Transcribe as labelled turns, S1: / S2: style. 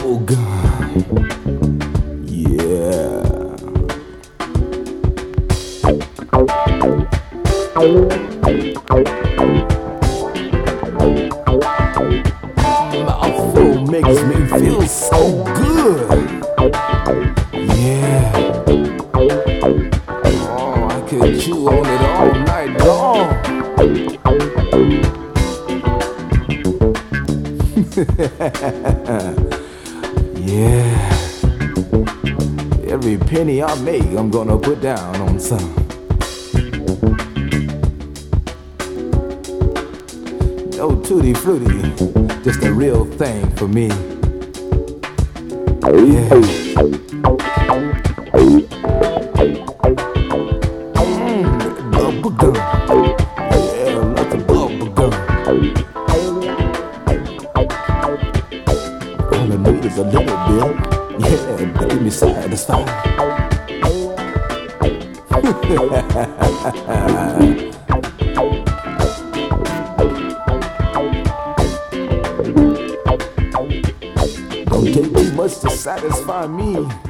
S1: bubble gum. Yeah. Mouthful makes me feel so good. Yeah. Oh, I could chew on it all night long. Yeah. Every penny I make, I'm gonna put down on some. No tutti frutti, just a real thing for me. Yeah. Bubble gum. Yeah, lots of bubble gum. All I need is a little bit. Yeah, keep me satisfied. Don't take too much to satisfy me.